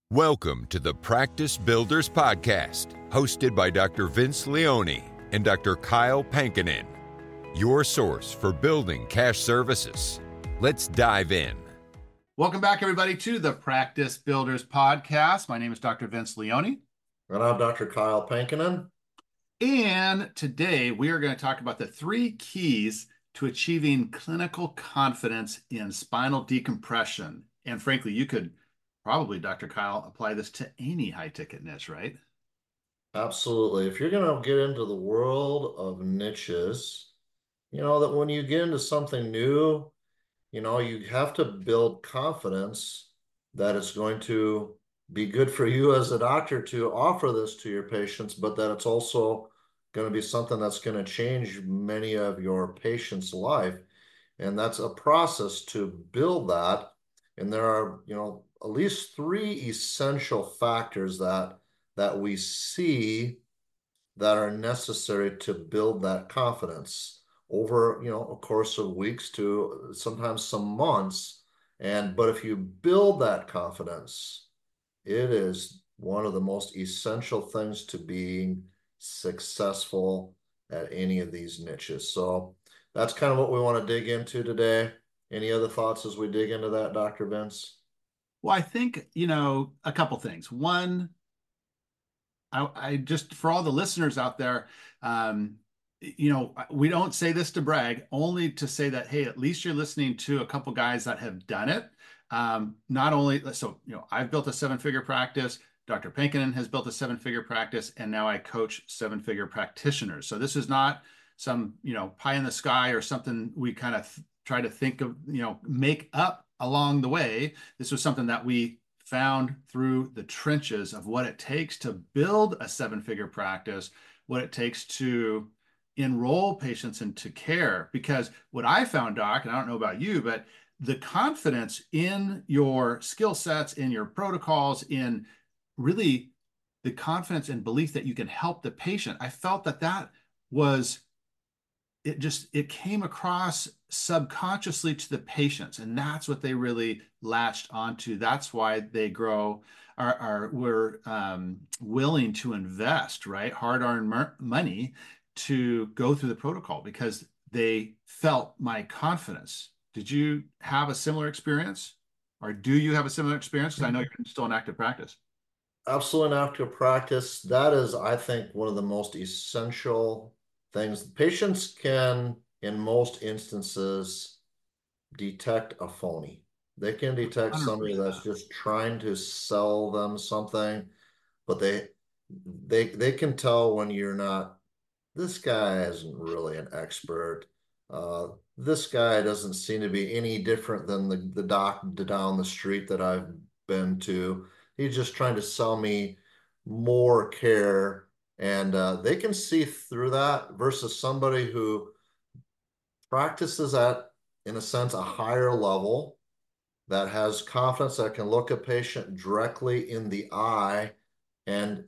Welcome to the Practice Builders Podcast, hosted by Dr. Vince Leone and Dr. Kyle Pankinen, your source for building cash services. Let's dive in. Welcome back, everybody, to the Practice Builders Podcast. My name is Dr. Vince Leone. And I'm Dr. Kyle Pankinen. And today we are going to talk about the 3 keys to achieving clinical confidence in spinal decompression. And frankly, you could probably, Dr. Kyle, apply this to any high-ticket niche, right? Absolutely. If you're going to get into the world of niches, you know that when you get into something new, you have to build confidence that it's going to be good for you as a doctor to offer this to your patients, but that it's also going to be something that's going to change many of your patients' life. And that's a process to build that. And there are, at least 3 essential factors that we see that are necessary to build that confidence over, a course of weeks to sometimes some months. But if you build that confidence, it is one of the most essential things to being successful at any of these niches. So that's kind of what we want to dig into today. Any other thoughts as we dig into that, Dr. Vince? Well, I think, a couple things. One, I just, for all the listeners out there, we don't say this to brag, only to say that, hey, at least you're listening to a couple guys that have done it. Not only, so, I've built a 7-figure practice, Dr. Pankinen has built a 7-figure practice, and now I coach 7-figure practitioners. So this is not some, pie in the sky or something we kind of try to think of, make up along the way. This was something that we found through the trenches of what it takes to build a 7-figure practice, what it takes to enroll patients into care. Because what I found, Doc, and I don't know about you, but the confidence in your skill sets, in your protocols, in really the confidence and belief that you can help the patient, I felt that was, it came across subconsciously to the patients, and that's what they really latched onto. That's why they were willing to invest, right, hard-earned money to go through the protocol because they felt my confidence. Did you have a similar experience, or do you have a similar experience? Because I know you're still in active practice. Absolutely, in active practice, that is, I think, one of the most essential things. Patients can, in most instances, detect a phony. They can detect 100%. Somebody that's just trying to sell them something, but they can tell when you're not. This guy isn't really an expert. This guy doesn't seem to be any different than the doc down the street that I've been to. He's just trying to sell me more care. And they can see through that versus somebody who practices at, in a sense, a higher level, that has confidence, that can look a patient directly in the eye and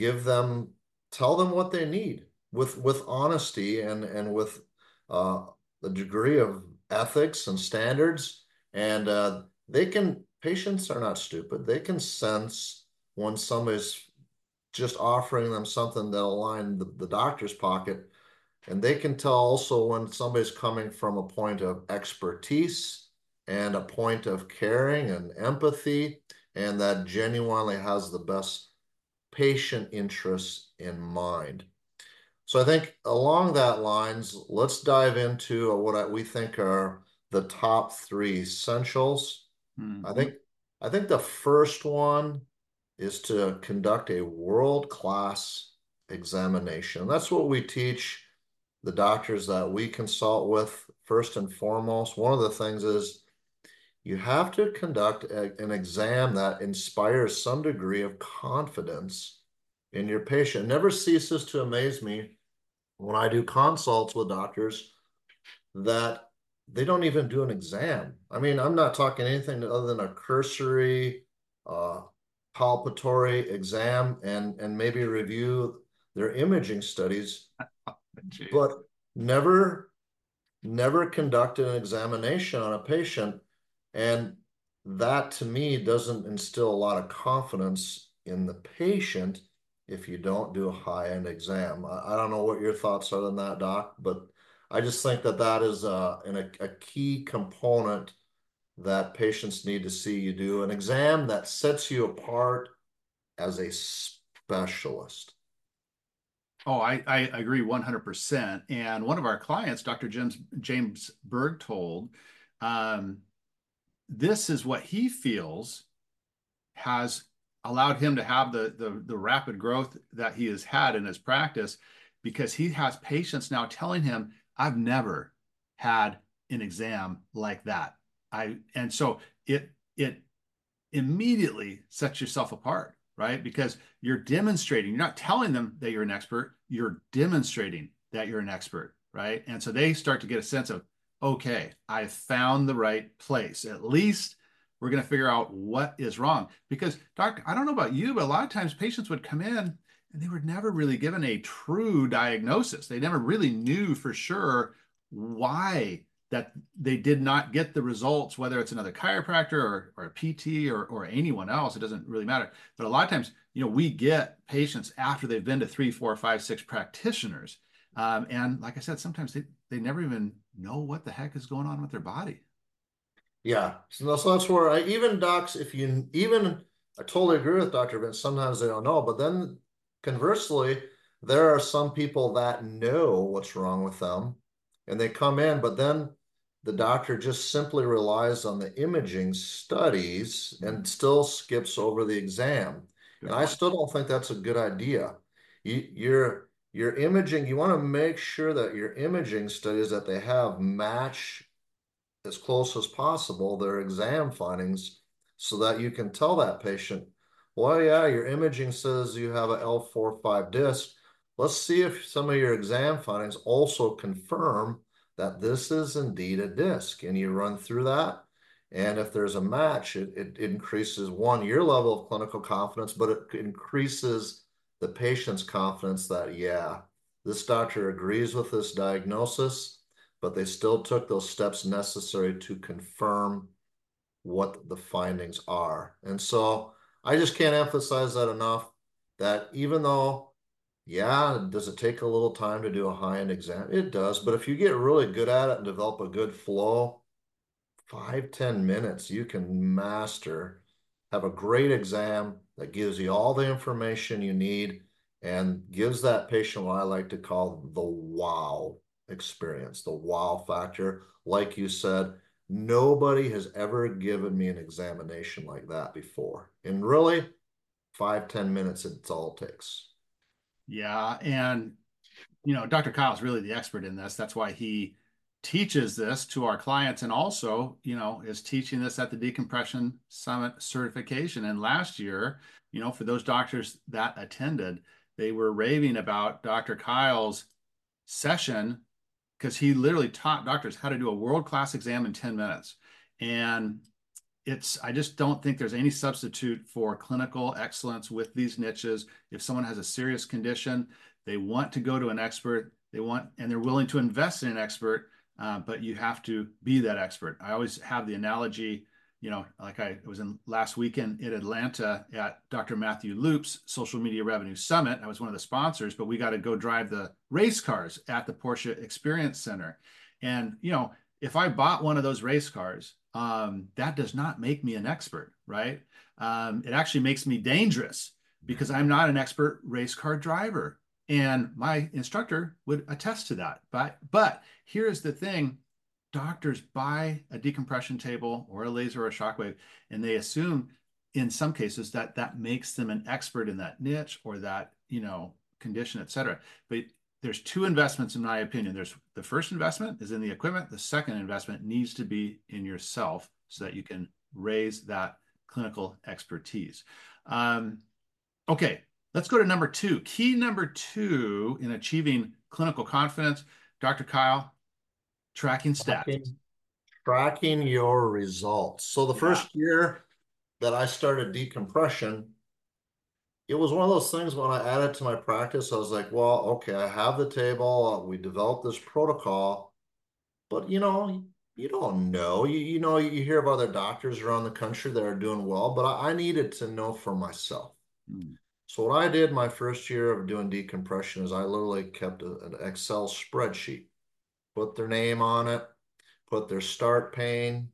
tell them what they need with honesty and with a degree of ethics and standards. And patients are not stupid. They can sense when somebody's just offering them something that'll line the doctor's pocket. And they can tell also when somebody's coming from a point of expertise and a point of caring and empathy, and that genuinely has the best patient interests in mind. So I think along that lines, let's dive into what we think are the top 3 essentials. Mm-hmm. I think the first one is to conduct a world-class examination. That's what we teach the doctors that we consult with first and foremost. One of the things is you have to conduct an exam that inspires some degree of confidence in your patient. It never ceases to amaze me when I do consults with doctors that they don't even do an exam. I mean, I'm not talking anything other than a cursory, palpatory exam and maybe review their imaging studies, but never conducted an examination on a patient. And that to me doesn't instill a lot of confidence in the patient if you don't do a high-end exam. I don't know what your thoughts are on that, Doc, but I just think that that is a key component that patients need to see you do an exam that sets you apart as a specialist. Oh, I agree 100%. And one of our clients, Dr. James Bergtold, um, this is what he feels has allowed him to have the rapid growth that he has had in his practice, because he has patients now telling him, I've never had an exam like that. And so it immediately sets yourself apart, right? Because you're demonstrating, you're not telling them that you're an expert, you're demonstrating that you're an expert, right? And so they start to get a sense of, okay, I found the right place. At least we're going to figure out what is wrong. Because, doctor, I don't know about you, but a lot of times patients would come in and they were never really given a true diagnosis. They never really knew for sure why that they did not get the results, whether it's another chiropractor or a PT or anyone else. It doesn't really matter. But a lot of times, we get patients after they've been to 3, 4, 5, 6 practitioners. And like I said, sometimes they never even know what the heck is going on with their body. Yeah, so that's where even docs, if you even, I totally agree with Dr. Vince. Sometimes they don't know, but then conversely, there are some people that know what's wrong with them, and they come in, but then the doctor just simply relies on the imaging studies and still skips over the exam. Good And I point. still don't think that's a good idea. Your imaging, you want to make sure that your imaging studies that they have match as close as possible their exam findings so that you can tell that patient, well, yeah, your imaging says you have a L4-5 disc. Let's see if some of your exam findings also confirm that this is indeed a disc. And you run through that. And if there's a match, it increases, one, your level of clinical confidence, but it increases the patient's confidence that, yeah, this doctor agrees with this diagnosis, but they still took those steps necessary to confirm what the findings are. And so I just can't emphasize that enough, that even though, yeah, does it take a little time to do a high-end exam? It does. But if you get really good at it and develop a good flow, 5, 10 minutes, you can master, have a great exam that gives you all the information you need and gives that patient what I like to call the wow experience, the wow factor. Like you said, nobody has ever given me an examination like that before. And really, 5, 10 minutes, it's all it takes. Yeah. And, Dr. Kyle's really the expert in this. That's why he teaches this to our clients, and also, is teaching this at the Decompression Summit certification. And last year, for those doctors that attended, they were raving about Dr. Kyle's session, because he literally taught doctors how to do a world-class exam in 10 minutes. And I just don't think there's any substitute for clinical excellence with these niches. If someone has a serious condition, they want to go to an expert, and they're willing to invest in an expert, but you have to be that expert. I always have the analogy, like I was in last weekend in Atlanta at Dr. Matthew Loop's Social Media Revenue Summit. I was one of the sponsors, but we got to go drive the race cars at the Porsche Experience Center. And, if I bought one of those race cars, that does not make me an expert, right? It actually makes me dangerous, because I'm not an expert race car driver. And my instructor would attest to that. But here's the thing. Doctors buy a decompression table or a laser or a shockwave, and they assume in some cases that makes them an expert in that niche or that, condition, et cetera. But there's two investments, in my opinion. There's the first investment is in the equipment. The second investment needs to be in yourself so that you can raise that clinical expertise. Okay, let's go to number 2. Key number 2 in achieving clinical confidence, Dr. Kyle, tracking stats. Tracking your results. So the Yeah. first year that I started decompression, it was one of those things when I added to my practice, I was like, well, okay, I have the table. We developed this protocol, but You don't know. You know, you hear of other doctors around the country that are doing well, but I needed to know for myself. Mm. So what I did my first year of doing decompression is I literally kept an Excel spreadsheet, put their name on it, put their start pain,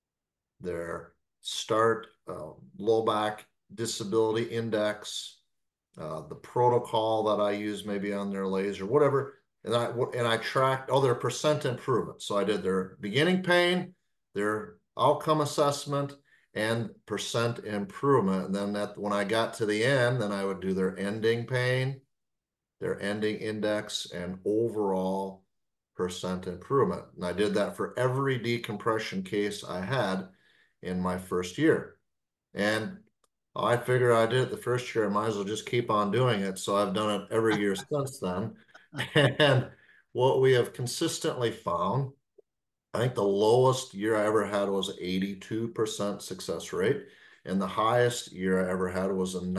their start low back disability index, the protocol that I use maybe on their laser, whatever. And I tracked their percent improvement. So I did their beginning pain, their outcome assessment, and percent improvement. And then when I got to the end, then I would do their ending pain, their ending index, and overall percent improvement. And I did that for every decompression case I had in my first year. And I figured I did it the first year. I might as well just keep on doing it. So I've done it every year since then. And what we have consistently found, I think the lowest year I ever had was 82% success rate. And the highest year I ever had was a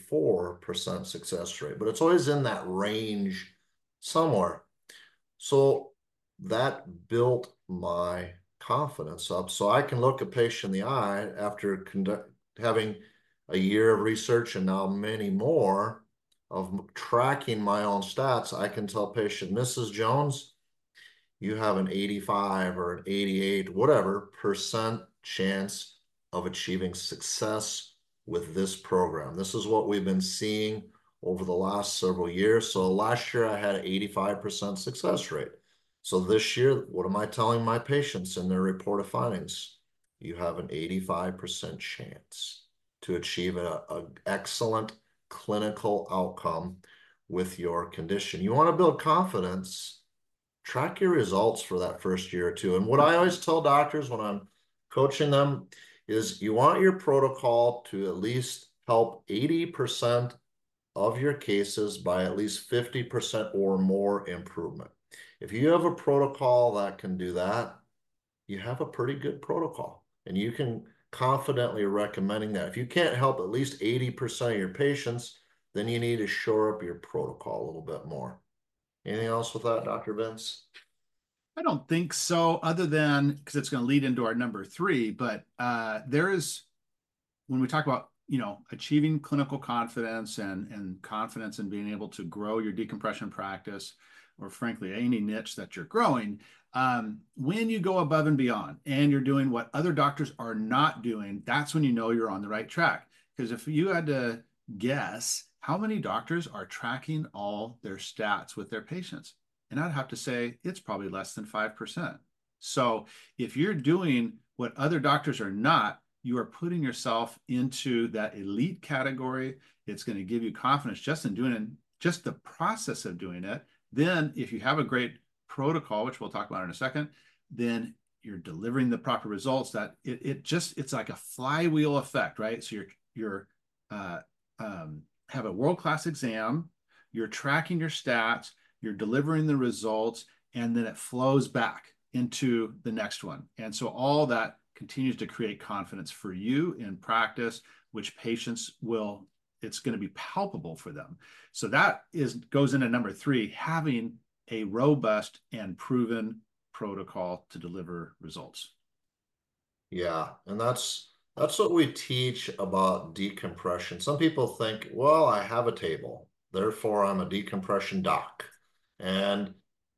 94% success rate. But it's always in that range somewhere. So that built my confidence up. So I can look a patient in the eye after having a year of research and now many more of tracking my own stats. I can tell patient Mrs. Jones, you have an 85 or an 88, whatever percent chance of achieving success with this program. This is what we've been seeing over the last several years. So last year I had an 85% success rate. So this year, what am I telling my patients in their report of findings? You have an 85% chance to achieve an excellent clinical outcome with your condition. You want to build confidence, track your results for that first year or two. And what I always tell doctors when I'm coaching them is you want your protocol to at least help 80% of your cases by at least 50% or more improvement. If you have a protocol that can do that, you have a pretty good protocol and you can confidently recommending that. If you can't help at least 80% of your patients, then you need to shore up your protocol a little bit more. Anything else with that, Dr. Vince? I don't think so, other than because it's going to lead into our number three. But there is, when we talk about achieving clinical confidence and confidence in being able to grow your decompression practice, or frankly any niche that you're growing, when you go above and beyond and you're doing what other doctors are not doing, that's when you know you're on the right track. Because if you had to guess how many doctors are tracking all their stats with their patients, and I'd have to say it's probably less than 5%. So if you're doing what other doctors are not, you are putting yourself into that elite category. It's going to give you confidence just in doing it, just the process of doing it. Then if you have a great protocol, which we'll talk about in a second, then you're delivering the proper results. That it's like a flywheel effect, right? So you're have a world-class exam, you're tracking your stats, you're delivering the results, and then it flows back into the next one. And so all that continues to create confidence for you in practice, which patients will, it's going to be palpable for them. So that goes into number three, having a robust and proven protocol to deliver results. Yeah, and that's what we teach about decompression. Some people think, well, I have a table, therefore I'm a decompression doc. And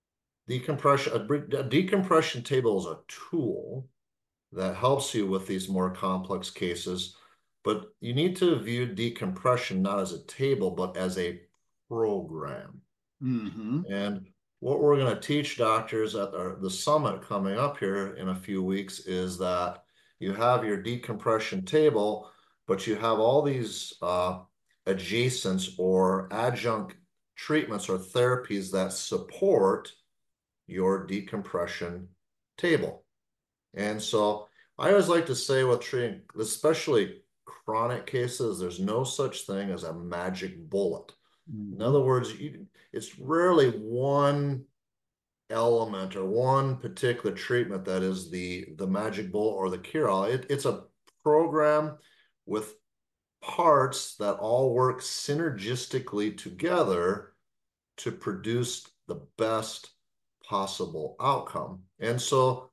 a decompression table is a tool that helps you with these more complex cases, but you need to view decompression not as a table, but as a program. Mm-hmm. And what we're going to teach doctors at the summit coming up here in a few weeks is that you have your decompression table, but you have all these adjacents or adjunct treatments or therapies that support your decompression table. And so I always like to say with treating, especially chronic cases, there's no such thing as a magic bullet. Mm-hmm. In other words, it's rarely one element or one particular treatment that is the magic bullet or the cure-all. It's a program with parts that all work synergistically together to produce the best possible outcome. And so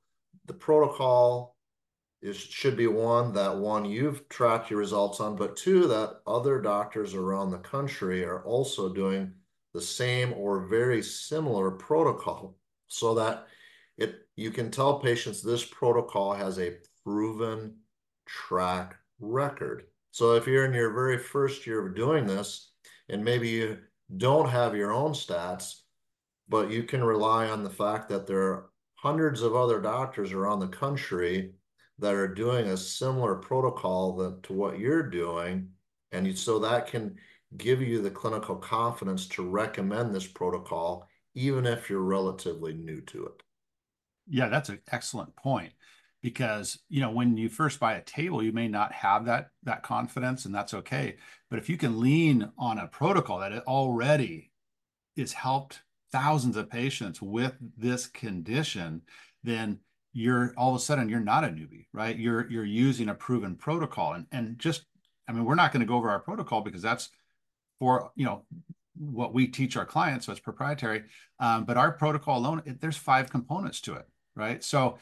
the protocol should be one you've tracked your results on, but two, that other doctors around the country are also doing the same or very similar protocol, so that you can tell patients this protocol has a proven track record. So if you're in your very first year of doing this, and maybe you don't have your own stats, but you can rely on the fact that there are hundreds of other doctors around the country that are doing a similar protocol to what you're doing. And so that can give you the clinical confidence to recommend this protocol, even if you're relatively new to it. Yeah, that's an excellent point, because when you first buy a table, you may not have that confidence, and that's okay. But if you can lean on a protocol that it already has helped thousands of patients with this condition, then you're all of a sudden you're not a newbie, right? You're using a proven protocol, and just, I mean, we're not going to go over our protocol because that's for what we teach our clients, so it's proprietary. But our protocol alone, there's 5 components to it, right? So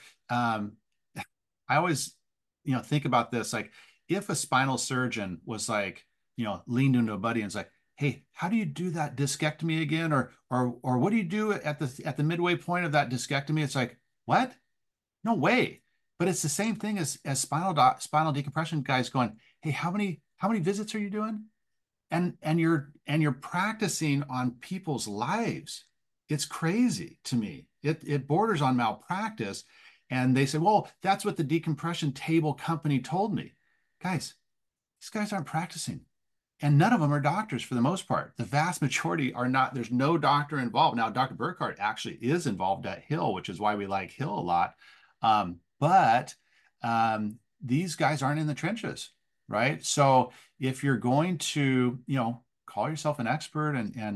I always think about this, like, if a spinal surgeon was like, leaned into a buddy and was like, hey, how do you do that discectomy again? Or what do you do at the midway point of that discectomy? It's like, what? No way. But it's the same thing as spinal decompression guys going, hey, how many visits are you doing? And you're practicing on people's lives. It's crazy to me. It borders on malpractice. And they say, well, that's what the decompression table company told me. Guys, these guys aren't practicing. And none of them are doctors for the most part. The vast majority are not. There's no doctor involved. Now, Dr. Burkhardt actually is involved at Hill, which is why we like Hill a lot. But these guys aren't in the trenches, right? So if you're going to, call yourself an expert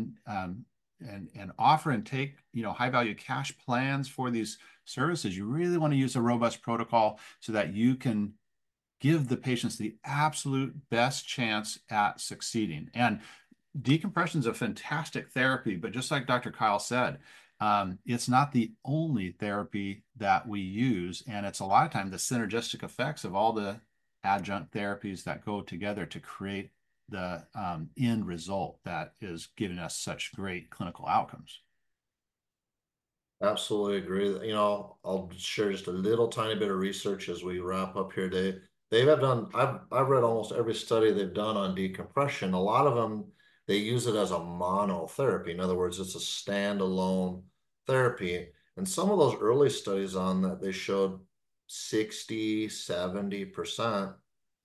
and offer and take, high value cash plans for these services, you really want to use a robust protocol so that you can give the patients the absolute best chance at succeeding. And decompression is a fantastic therapy, but just like Dr. Kyle said, it's not the only therapy that we use. And it's a lot of times the synergistic effects of all the adjunct therapies that go together to create the end result that is giving us such great clinical outcomes. Absolutely agree. I'll share just a little tiny bit of research as we wrap up here, Dave. I've read almost every study they've done on decompression. A lot of them, they use it as a monotherapy. In other words, it's a standalone therapy. And some of those early studies on that, they showed 60, 70%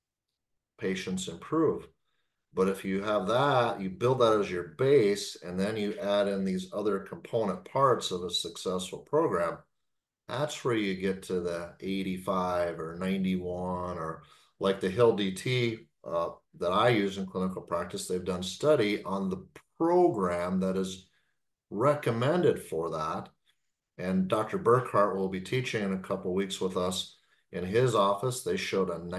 patients improve. But if you have that, you build that as your base, and then you add in these other component parts of a successful program, that's where you get to the 85 or 91, or like the Hill DT that I use in clinical practice. They've done study on the program that is recommended for that. And Dr. Burkhardt will be teaching in a couple of weeks with us in his office. They showed a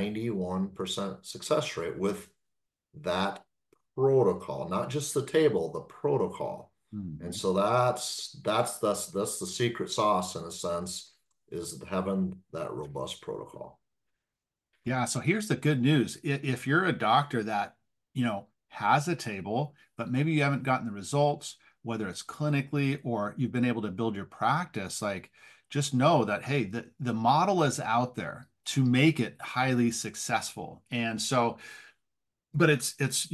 91% success rate with that protocol, not just the table, the protocol. Mm-hmm. And so that's the secret sauce, in a sense, is having that robust protocol. Yeah. So here's the good news. If you're a doctor that, has a table, but maybe you haven't gotten the results, whether it's clinically or you've been able to build your practice, like, just know that, hey, the model is out there to make it highly successful. And so, but it's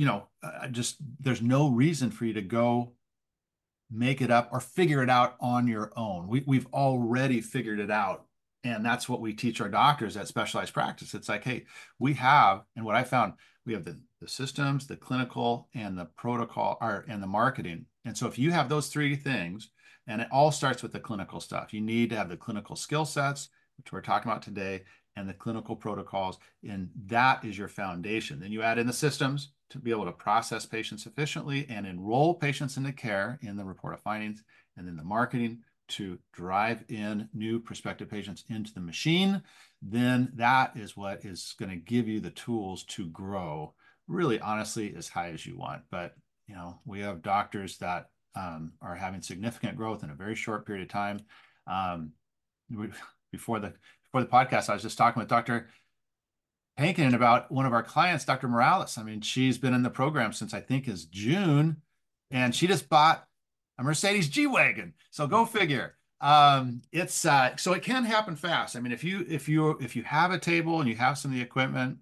just, there's no reason for you to go make it up or figure it out on your own. We've already figured it out. And that's what we teach our doctors at Specialized Practice. It's like, hey, and what I found, we have the systems, the clinical, and the protocol, and the marketing. And so if you have those 3 things, and it all starts with the clinical stuff, you need to have the clinical skill sets, which we're talking about today, and the clinical protocols, and that is your foundation. Then you add in the systems to be able to process patients efficiently and enroll patients into care in the report of findings, and then the marketing to drive in new prospective patients into the machine. Then that is what is going to give you the tools to grow, really, honestly, as high as you want. But we have doctors that are having significant growth in a very short period of time. Before for the podcast, I was just talking with Dr. Pankin about one of our clients, Dr. Morales. I mean, she's been in the program since I think is June, and she just bought a Mercedes G-Wagon. So go figure. It's so it can happen fast. I mean, if you have a table and you have some of the equipment,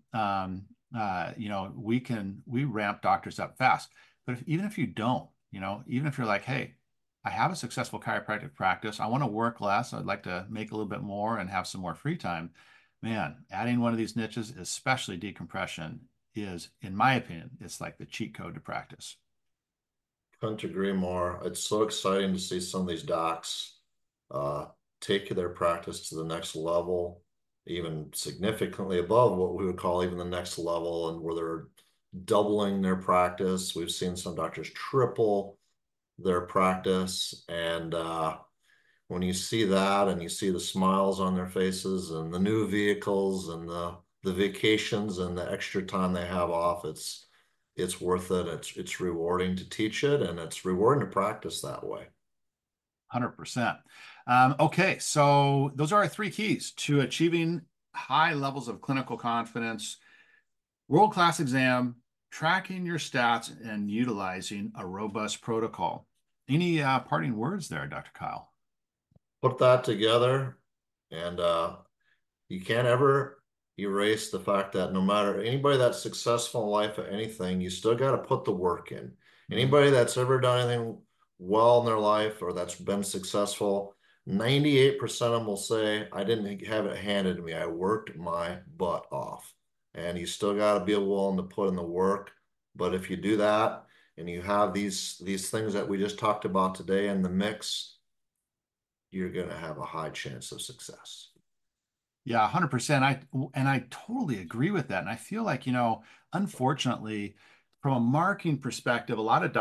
we ramp doctors up fast. But even if you don't, even if you're like, hey, I have a successful chiropractic practice, I want to work less, I'd like to make a little bit more and have some more free time, man, adding one of these niches, especially decompression, is, in my opinion, it's like the cheat code to practice. Couldn't agree more. It's so exciting to see some of these docs take their practice to the next level, even significantly above what we would call even the next level, and where they're doubling their practice. We've seen some doctors triple their practice, and when you see that and you see the smiles on their faces and the new vehicles and the vacations and the extra time they have off, it's worth it. It's rewarding to teach it, and it's rewarding to practice that way. 100%. Okay, so those are our 3 keys to achieving high levels of clinical confidence: world-class exam, tracking your stats, and utilizing a robust protocol. Any parting words there, Dr. Kyle? Put that together, and you can't ever erase the fact that no matter anybody that's successful in life at anything, you still got to put the work in. Anybody that's ever done anything well in their life or that's been successful, 98% of them will say, I didn't have it handed to me. I worked my butt off. And you still got to be willing to put in the work. But if you do that and you have these things that we just talked about today in the mix, you're going to have a high chance of success. Yeah, 100%. I totally agree with that. And I feel like, unfortunately, from a marketing perspective, a lot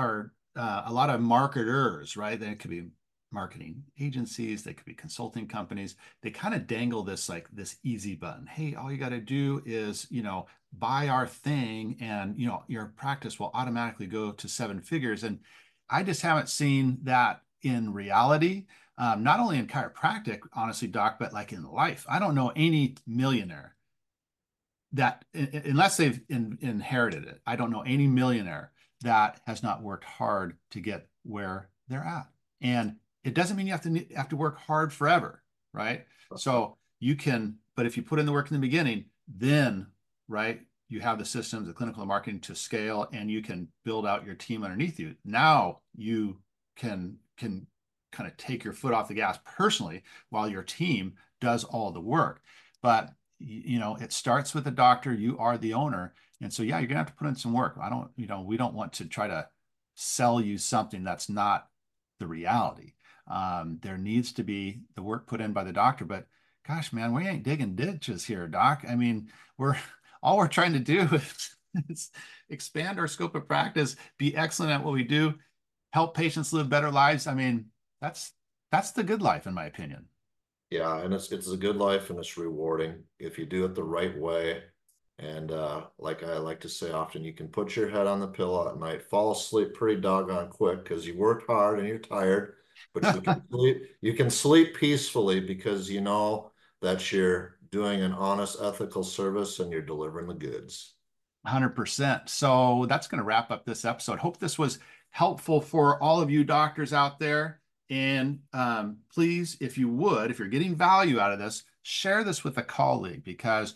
of marketers, right? They could be marketing agencies, they could be consulting companies. They kind of dangle this easy button. Hey, all you got to do is, buy our thing, and your practice will automatically go to 7 figures. And I just haven't seen that in reality. Not only in chiropractic, honestly, Doc, but like in life. I don't know any millionaire that, unless they've inherited it, I don't know any millionaire that has not worked hard to get where they're at. And it doesn't mean you have to work hard forever, right? So you can, but if you put in the work in the beginning, then, right, you have the systems, the clinical marketing to scale, and you can build out your team underneath you. Now you can kind of take your foot off the gas personally while your team does all the work. But, it starts with the doctor. You are the owner. And so, yeah, you're going to have to put in some work. We don't want to try to sell you something that's not the reality. There needs to be the work put in by the doctor, but gosh, man, we ain't digging ditches here, Doc. I mean, all we're trying to do is expand our scope of practice, be excellent at what we do, help patients live better lives. I mean, that's the good life, in my opinion. Yeah, and it's a good life, and it's rewarding if you do it the right way. And like I like to say often, you can put your head on the pillow at night, fall asleep pretty doggone quick because you worked hard and you're tired, but you can sleep peacefully because you know that you're doing an honest, ethical service and you're delivering the goods. 100%. So that's going to wrap up this episode. Hope this was helpful for all of you doctors out there. And please, if you're getting value out of this, share this with a colleague, because,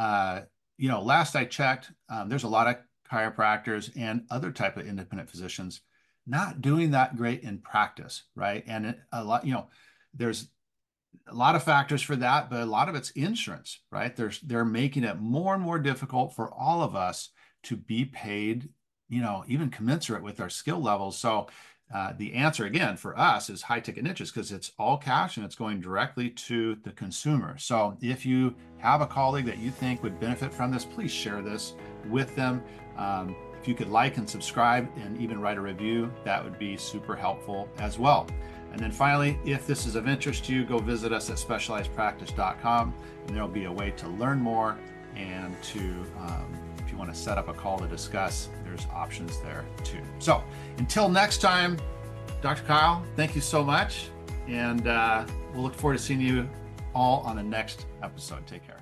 last I checked, there's a lot of chiropractors and other type of independent physicians not doing that great in practice, right? And there's a lot of factors for that, but a lot of it's insurance, right? They're making it more and more difficult for all of us to be paid, even commensurate with our skill levels. So the answer, again, for us is high ticket niches, because it's all cash and it's going directly to the consumer. So if you have a colleague that you think would benefit from this, please share this with them. If you could like and subscribe and even write a review, that would be super helpful as well. And then finally, if this is of interest to you, go visit us at specializedpractice.com, and there'll be a way to learn more, and if you want to set up a call to discuss, there's options there too. So until next time, Dr. Kyle, thank you so much. And we'll look forward to seeing you all on the next episode. Take care.